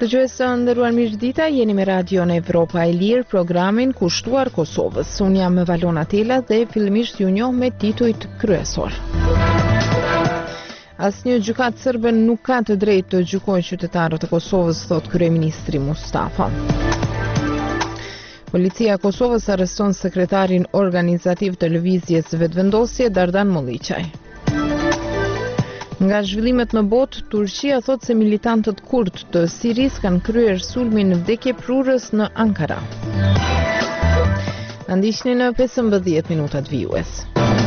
Dëgjues të nderuar, mirëdita, jeni me Radion Evropa e Lirë, programin kushtuar Kosovës. Unë jam Valona Tela dhe fillimisht ju njoh me titujt kryesor. Asnjë gjykatë serbe nuk ka të drejtë të gjykojë qytetarët e Kosovës, thot kryeministri Mustafa. Policia e Kosovës arreston sekretarin organizativ të lëvizjes Vetëvendosje Dardan Molliçaj. Nga zhvillimet në botë, Turqia thot se militantët kurd të Siris kanë kryer sulmin në vdekje prurës në Ankara. Ndiqni në 15 minutat vijues.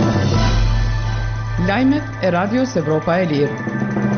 Lajmet e Radios Evropa e Lirë.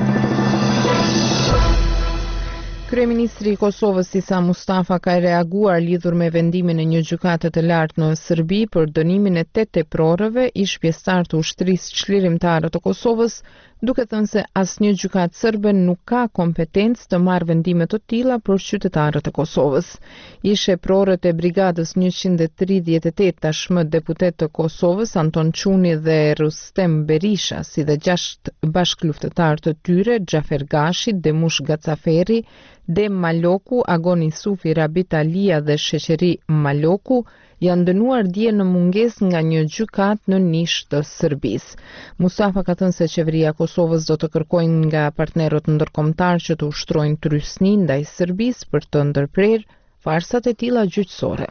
Kryeministri i Kosovës Isa Mustafa ka reaguar lidhur me vendimin e një gjykate të lartë në Serbi për dënimin e 8 teprorëve ish pjesëtar të ushtrisë çlirimtare të Kosovës, duke thënë se asnjë gjykatë serbe nuk ka kompetencë të marrë vendime të tilla për qytetarët e Kosovës. Ishe prorët e brigadës 138 tashmë deputet të Kosovës Anton Çuni dhe Rustem Berisha, si dhe 6 bashkëluftëtar të tyre, Xhafer Gashi, Demush Gacaferi, Dem Maloku, Agoni Sufi, Rabit Alia dhe Sheqeri Maloku, janë dënuar dje në mungesë nga një gjykatë në Nish të Serbisë. Mustafa ka thënë se qeveria e Kosovës do të kërkojë nga partnerët ndërkombëtar që të ushtrojnë trysni ndaj Serbisë për të ndërprerë farsat e tilla gjyqësore.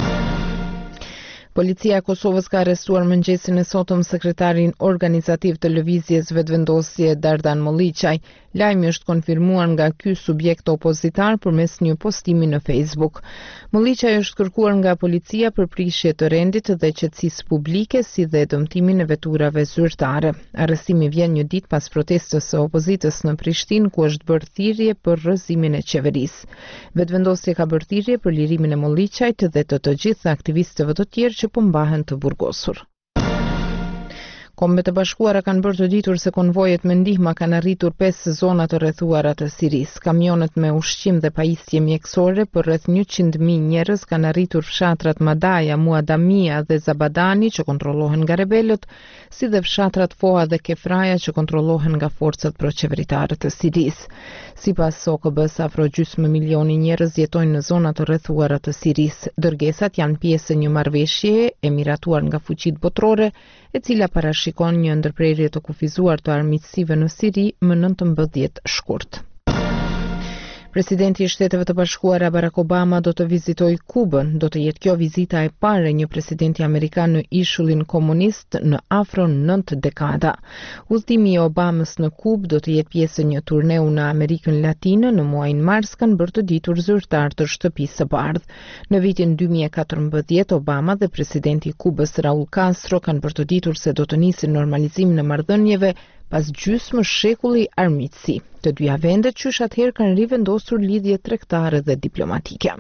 Policia e Kosovës ka arrestuar mëngjesin e sotëm sekretarin organizativ të lëvizjes Vetëvendosje Dardan Molliçaj. Lajmi është konfirmuar nga ky subjekt opozitar përmes një postimi në Facebook. Molliçaj është kërkuar nga policia për prishje të rendit dhe qetësisë publike, si dhe dëmtimin e veturave zyrtare. Arrestimi vjen një ditë pas protestës së opozitës në Prishtinë, ku është bërë thirrje për rrëzimin e qeverisë. Vetëvendosje ka bërë thirrje për lirimin e Molliçajt dhe të gjithë aktivistëve të tjerë që po mbahen të burgosur. Kombet e Bashkuara kanë bërë të ditur se konvojet me ndihma kanë arritur 5 zona të rrethuara të Sirisë. Kamionet me ushqim dhe pajisje mjekësore për rreth 100.000 njerëz kanë arritur fshatrat Madaja, Muadamia dhe Zabadani që kontrollohen nga rebelët, si dhe fshatrat Foa dhe Kefraja që kontrollohen nga forcat proqeveritare të Sirisë. Sipas OKB-s, afro gjysmë milioni njerëz jetojnë në zonat të rrethuara të Sirisë. Dërgesat janë pjesë e një marrëveshjeje e miratuar nga fuqitë botërore, e cila parashikon një ndërprerje të kufizuar të armiqësive në Siri më 19 shkurt. Presidenti i Shteteve të Bashkuara Barack Obama do të vizitojë Kubën. Do të jetë kjo vizita e parë e një presidenti amerikan në ishullin komunist në afro 9 dekada. Udhëtimi i Obamës në Kubë do të jetë pjesë e një turneu në Amerikën Latine në muajin mars, kanë bërë të ditur zyrtar të Shtëpisë së Bardhë. Në vitin 2014, Obama dhe presidenti i Kubës Raul Castro kanë bërë të ditur se do të nisin normalizimin e marrëdhënieve pas gjysmë shekulli armiqësi. Të dyja vendet qysh atëherë kanë rivendosur lidhje tregtare dhe diplomatike.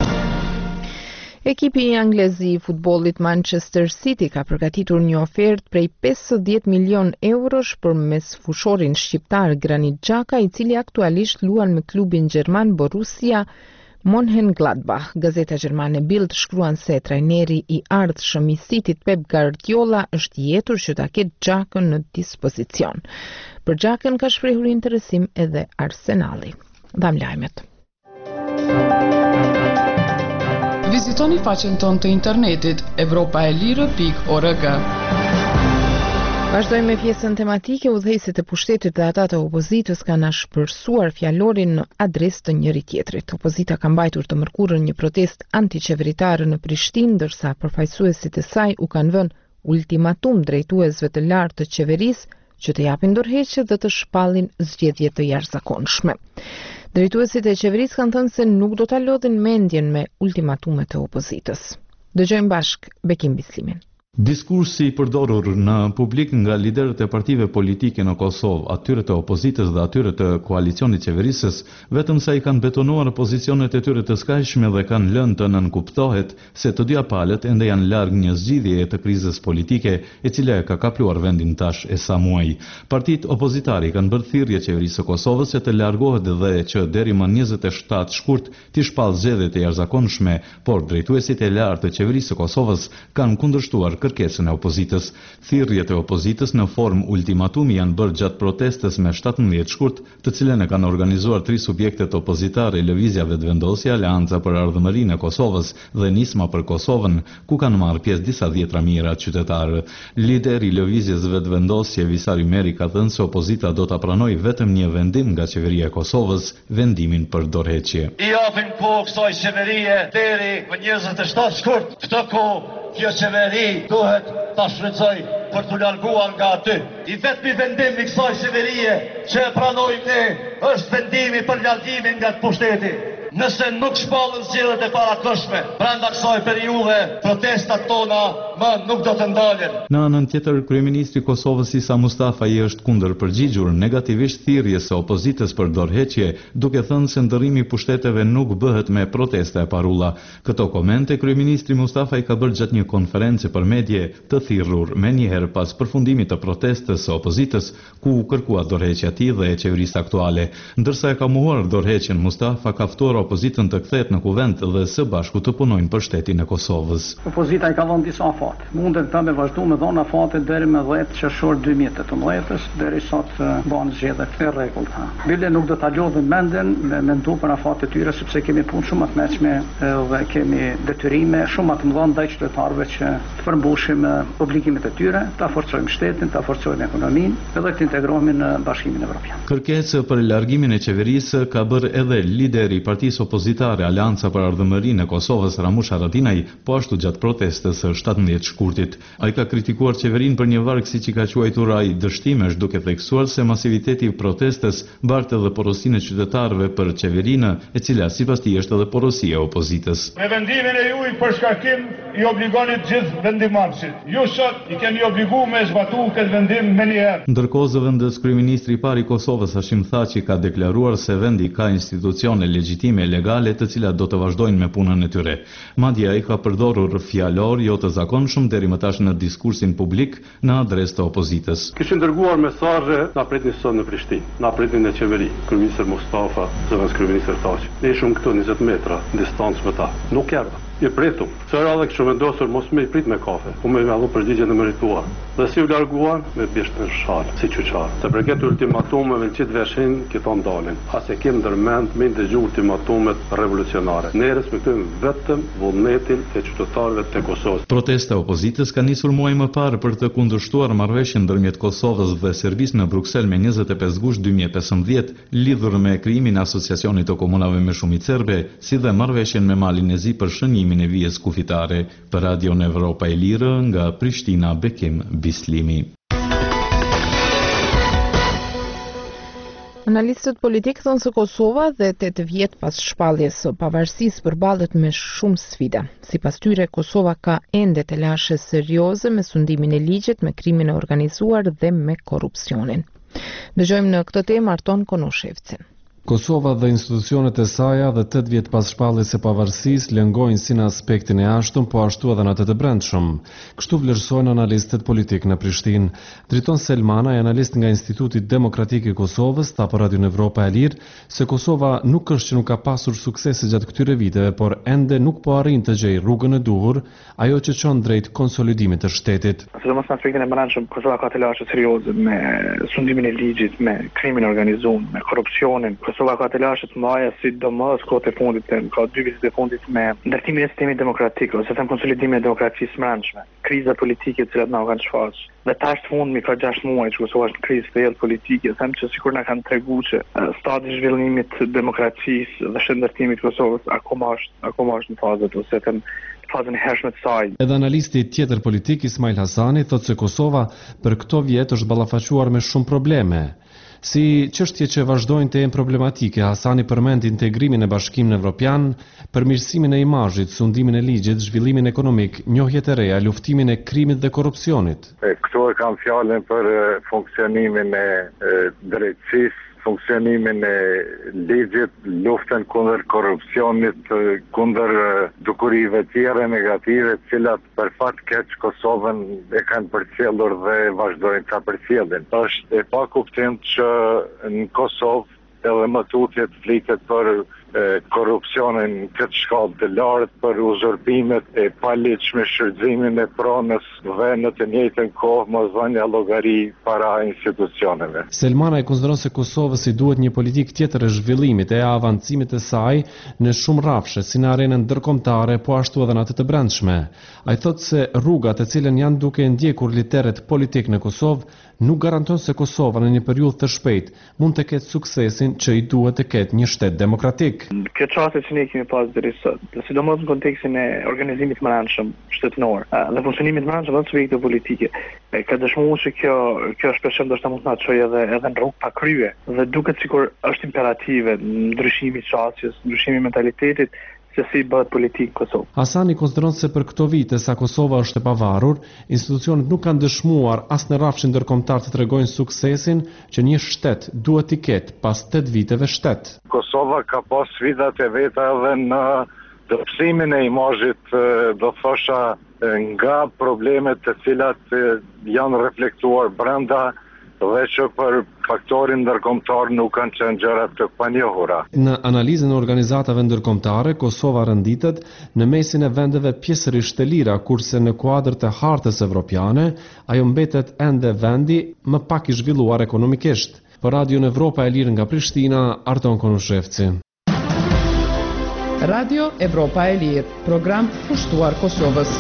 Ekipi anglez i futbollit Manchester City ka përgatitur një ofertë prej 50 milion eurosh përmes fushorin shqiptar Granit Xhaka, i cili aktualisht luan me klubin gjerman Borussia Mönchengladbach. Gazeta gjermane Bild shkruan se trajneri i ardhshëm i Cityt Pep Guardiola është jetur që ta ketë Xhakën në dispozicion. Për Xhakën ka shprehur interesim edhe Arsenali. Dham lajmet. Vizitoni faqen tonë të internetit evropaelire.org. Vazhdojmë me pjesën tematike. Udhëheqësit e pushtetit dhe ata të opozitës kanë shpërsuar fjalorin në adresë të njëri tjetrit. Opozita ka mbajtur të mërkurën një protestë antiqeveritare në Prishtinë, ndërsa përfaqësuesit e saj u kanë vënë ultimatum drejtuesve të lartë të qeverisë që të japin dorëheqje dhe të shpallin zgjedhje të jashtëzakonshme. Drejtuesit e qeverisë kanë thënë se nuk do ta lodhin mendjen me ultimatumet e opozitës. Dëgjojmë bashk Bekim Bislimin. Diskursi i përdorur në publik nga liderët e partive politike në Kosovë, atyre të opozitës dhe atyre të koalicionit qeverisës, vetëm sa i kanë betonuar pozicionet e tyre të skajshme dhe kanë lënë të nënkuptohet se të dyja palët ende janë larg një zgjidhje të krizës politike e cila e ka kapluar vendin tash e sa muaj. Partitë opozitare kanë bërë thirrje qeverisë së Kosovës se të largohet dhe që deri më 27 shkurt të shpallë zgjedhjet e jashtëzakonshme, por drejtuesit e lartë të qeverisë së Kosovës kanë kundërshtuar kërkesën e opozitës. Thirrjet e opozitës në formë ultimatumi janë bërë gjatë protestës me 17 shkurt, të cilën e kanë organizuar 3 subjektet opozitare: Lëvizja Vetëvendosja, Aleanca për Ardhmërinë e Kosovës dhe Nisma për Kosovën, ku kanë marrë pjesë disa dhjetra mijëra qytetarë. Lideri i Lëvizjes Vetëvendosje, Visari Meri, ka thënë se opozita do ta pranojë vetëm një vendim nga qeveria e Kosovës, vendimin për dorëheqje. I japin kohë kësaj qeverie deri më 27 shkurt. Këtë kohë kjo qeveri duhet ta shfrytëzoj për t'u larguar nga aty. I vetmi vendim i kësaj qeverie që e pranojmë ne është vendimi për largimin nga pushteti. Nëse nuk shpallën zgjedhjet e parakoshme, brenda kësaj periudhe protestat tona më nuk do të ndalen. Në anën tjetër, kryeministri i Kosovës Isa Mustafai është kundër përgjigjur negativisht thirrjes së opozitës për dorëheqje, duke thënë se ndërrimi i pushteteve nuk bëhet me protesta e parulla. Këto komente kryeministri Mustafai ka bërë gjatë një konferencë për medie të thirrur menjëherë pas përfundimit të protestës së opozitës, ku kërkua dorëheqja e tij dhe e qeverisë aktuale. Ndërsa e ka mohuar dorëheqjen, Mustafa ka ftuar opozitën të kthehet në kuvent dhe së bashku të punojnë për shtetin e Kosovës. Opozita i ka dhënë disa afate. Mundet ta me vazhdu me dhënë afate deri më 10 qershor 2018 derisa të bëhen zgjedhjet të rregullta. Bile nuk do ta lodhim mendjen me mendu për afate të tyre, sepse kemi punë shumë të mëshme dhe kemi detyrime shumë të mëdha ndaj qytetarëve që të përmbushim obligimet e tyre, ta forcojmë shtetin, ta forcojmë ekonominë dhe të integrohemi në Bashkimin Evropian. Kërkesë për largimin e qeverisë ka bërë edhe lideri i partisë opozitare Aleanca për Ardhmërinë e Kosovës Ramush Haradinaj, po ashtu gjatë protestës së 17 shkurtit. Ai ka kritikuar qeverinë për një varg siç i ka quajtur ai dështimesh, duke theksuar se masiviteti i protestës bartë edhe porosinë e qytetarëve për qeverinë, e cila sipas tij është edhe porosia e opozitës. Me vendimin e juaj për shkarkim i obligoni të gjithë vendimarrësit. Ju sot i keni obliguar me zbatuar këtë vendim më një herë. Ndërkohë, zëvendës kryeministri i parë i Kosovës Hashim Thaçi ka deklaruar se vendi ka institucione legjitime legale të cilat do të vazhdojnë me punën e tyre. Madje ai ka përdorur fjalor jo të zakonshëm deri më tash në diskursin publik në adresë të opozitës. Kishin dërguar mesazhe na pritin sot në Prishtinë, na pritin në qeveri, kryeministër Mustafa, zëvendës kryeministër Thaçi. Ne ishim këtu 20 metra distancë me ta. Nuk erdha. I pritum. Se radhë kështu vendosur mos me i prit me kafe, po me allu përgjigje në merituar. Dhe si u larguan me bjesht në shalë, si qyqarë. Të përket ultimatumeve në qitë veshin, këto ndalin. As e kem ndërmend me ndëgju ultimatumet revolucionare. Ne respektojmë vetëm vullnetin e qytetarëve të Kosovës. Protesta e opozitës ka nisur muaj më parë për të kundërshtuar marrëveshjen ndërmjet Kosovës dhe Serbisë në Bruksel me 25 gusht 2015, lidhur me krijimin e asociacionit të komunave me shumicë serbe, si dhe marrëveshjen me Malin e Zi për shënimin e vijës kufitare. Për Radion Evropa e Lirë, nga Prishtina, Bekim Bislimi. Analistët politik thonë se Kosova dhe 8 vjet pas shpalljes së pavarësisë përballet me shumë sfida. Sipas tyre, Kosova ka ende të lashe serioze me sundimin e ligjit, me krimin e organizuar dhe me korrupsionin. Dëgjojmë në këtë temë Arton Konoshevcin. Kosova dhe institucionet e saja dhe 8 vjet pas shpalljes së pavarësisë lëngojnë si në aspektin e jashtëm, po ashtu edhe në atë të brendshëm. Kështu vlerësojnë analistët politik në Prishtinë. Driton Selmana, analist nga Instituti Demokratik i Kosovës, tha për Radion Evropa e Lirë se Kosova nuk është që nuk ka pasur suksese gjatë këtyre viteve, por ende nuk po arrin të gjejë rrugën e duhur, ajo që çon drejt konsolidimit të shtetit. Sidomos në aspektin e brendshëm, Kosova ka të lashë serioze me sundimin e ligjit, me krimin organizuar, me korrupsionin. Kosova ka të lashët mëdha, sidomos kohët e fundit, ka 2 vitet e fundit me ndërtimin e sistemit demokratik ose them konsolidimin e demokracisë brendshme, kriza politike të cilat na kanë shfaqur. Dhe tash fundmi ka 6 muaj që Kosova është në krizë të thellë politike, them që sikur na kanë treguar që stadi i zhvillimit të demokracisë dhe shëndërtimit të Kosovës akoma është në fazën ose them fazën e hershme të saj. Edhe analisti tjetër politik Ismail Hasani thotë se Kosova për këto vjet është ballafaquar me shumë probleme. Si çështje që vazhdojnë të jenë problematike, Hasani përmend integrimin e Bashkimit Evropian, përmirësimin e imazhit, sundimin e ligjit, zhvillimin ekonomik, njohjet e reja, luftimin e krimit dhe korrupsionit. Këtu e kam fjalën për funksionimin e drejtësisë, funksionimin e ligjit, luftën kundër korrupsionit, kundër dukurive tjera negative, cilat për fat keq Kosovën e kanë përcjellur dhe vazhdojnë ta përcjellin. Është e pakuptim që në Kosovë edhe më tutje të flitet për korrupsionin këtë shkallë të lartë, për uzurpimet e paligjshme, shfrytëzimin e pronës dhe në të njëjtën kohë mosdhënia llogari para institucioneve. Selmana e konsideron se Kosovës i duhet një politikë tjetër e zhvillimit e avancimit të saj në shumë rrafshe, si në arenën ndërkombëtare, po ashtu edhe në atë të brendshme. Ai thotë se rrugat të cilën janë duke ndjekur literet politik në Kosovë nuk garanton se Kosova në një periudhë të shpejtë mund të ketë suksesin që i duhet të ketë një shtet demokratik. Kjo çështje që ne kemi pas deri sot, sidomos në kontekstin e organizimit të brendshëm shtetëror dhe funksionimit të brendshëm të subjekte politike, ka dëshmuar se kjo shpesh ndoshta mund të na çojë edhe në rrugë pa krye dhe duket sikur është imperative ndryshimi i çështjes, ndryshimi i mentalitetit se si bëhet politikë Kosovë. Hasani konsideron se për këto vite sa Kosova është e pavarur, institucionet nuk kanë dëshmuar as në rrafshin ndërkombëtar të tregojnë suksesin që një shtet duhet të ketë pas 8 viteve shtet. Kosova ka pas sfidat e veta edhe në dobësimin e imazhit, do thosha, nga problemet të cilat janë reflektuar brenda dhe që për faktorin ndërkombëtar nuk kanë qenë gjëra të panjohura. Në analizën e organizatave ndërkombëtare, Kosova renditet në mesin e vendeve pjesërisht të lira, kurse në kuadër të hartës evropiane, ajo mbetet ende vendi më pak i zhvilluar ekonomikisht. Për Radion Evropa e Lirë nga Prishtina, Arton Konushevci. Radio Evropa e Lirë, program kushtuar Kosovës.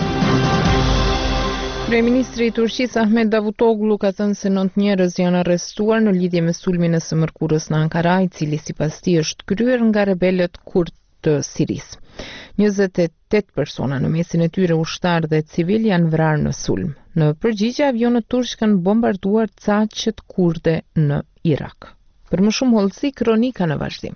Kryeministri i Turqisë Ahmet Davutoglu ka thënë se 9 njerëz janë arrestuar në lidhje me sulmin e së mërkurës në Ankara, i cili sipas tij është kryer nga rebelët kurd të Sirisë. 28 persona, në mesin e tyre ushtar dhe civil, janë vrarë në sulm. Në përgjigje, avionët turq kanë bombarduar caqet kurde në Irak. Për më shumë hollësi, kronika në vazhdim.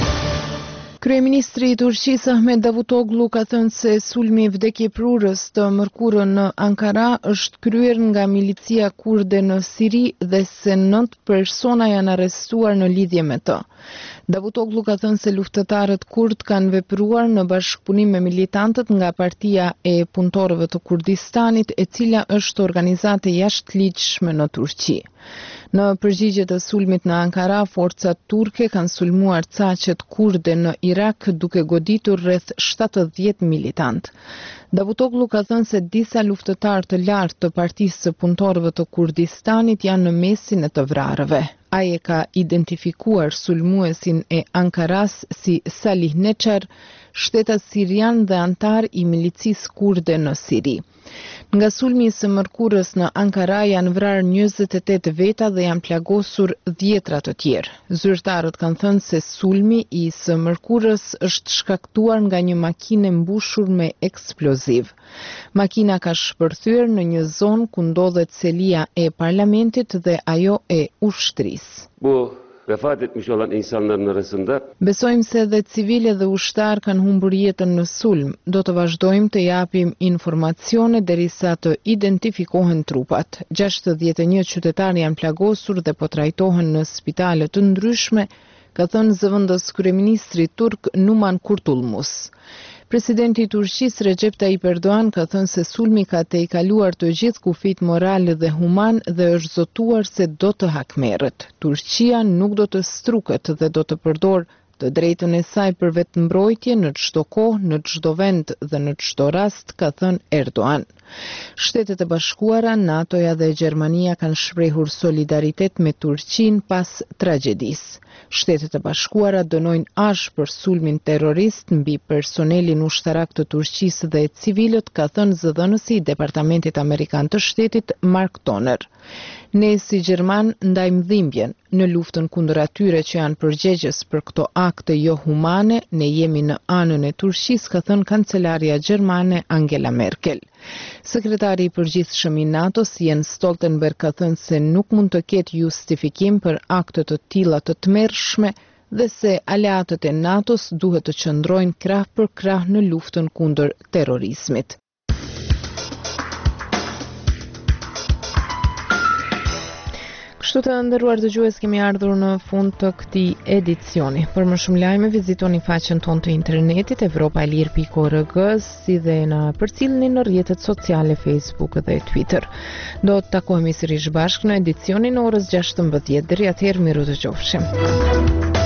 Kryeministri i Turqisë Ahmet Davutoglu ka thënë se sulmi i vdekjeprurës të mërkurën në Ankara është kryer nga milicia kurde në Siri dhe se 9 persona janë arrestuar në lidhje me të. Davutoglu ka thënë se luftëtarët kurd kanë vepruar në bashkëpunim me militantët nga Partia e Punëtorëve të Kurdistanit, e cila është organizatë jashtëligjshme në Turqi. Në përgjigje të sulmit në Ankara, forcat turke kanë sulmuar caqet kurde në Irak duke goditur rreth 70 militant. Davutoglu ka thënë se disa luftëtarë të lartë të Partisë së Punëtorëve të Kurdistanit janë në mesin e të vrarëve. Ai e ka identifikuar sulmuesin e Ankaras si Salih Neçer, shtetas sirian dhe antar i milicisë kurde në Siri. Nga sulmi i së mërkurës në Ankara janë vrarë 28 veta dhe janë plagosur 10 të tjerë. Zyrtarët kanë thënë se sulmi i së mërkurës është shkaktuar nga një makinë mbushur me eksploziv. Makina ka shpërthyer në një zonë ku ndodhet selia e parlamentit dhe ajo e ushtrisë. Vefat etmiş olan insanların arasında besojmë se edhe civile dhe ushtar kanë humbur jetën në sulm. Do të vazhdojmë të japim informacione derisa të identifikohen trupat. 61 qytetarë janë plagosur dhe po trajtohen në spitale të ndryshme, ka thënë zëvendës kryeministri turk Numan Kurtulmus. Presidenti i Turqisë Recep Tayyip Erdogan ka thënë se sulmi ka tejkaluar të gjithë kufit moral dhe human dhe është zotuar se do të hakmerret. Turqia nuk do të struket dhe do të përdor të drejtën e saj për vetëmbrojtje në çdo kohë, në çdo vend dhe në çdo rast, ka thënë Erdogan. Shtetet e Bashkuara, NATO-ja dhe Gjermania kanë shprehur solidaritet me Turqinë pas tragjedisë. Shtetet e Bashkuara dënojnë ashpër sulmin terrorist mbi personelin ushtarak të Turqisë dhe civilët, ka thënë zëdhënësi i Departamentit Amerikan të Shtetit Mark Toner. Ne si Gjerman ndajmë dhimbjen në luftën kundër atyre që janë përgjegjës për këto akte jo humane, ne jemi në anën e Turqisë, ka thënë kancelaria gjermane Angela Merkel. Sekretari i përgjithshëm i NATO-s Jens Stoltenberg ka thënë se nuk mund të ketë justifikim për akte të tilla të tmerrshme dhe se aleatët e NATO-s duhet të qëndrojnë krah për krah në luftën kundër terrorizmit. Kështu të nderuar dëgjues, kemi ardhur në fund të këtij edicioni. Për më shumë lajme vizitoni faqen tonë të internetit europaelir.org, si dhe na përcjellni në rrjetet sociale Facebook dhe Twitter. Do të takohemi sërish bashkë në edicionin orës 16:00. Deri atëherë, miru të qofshim.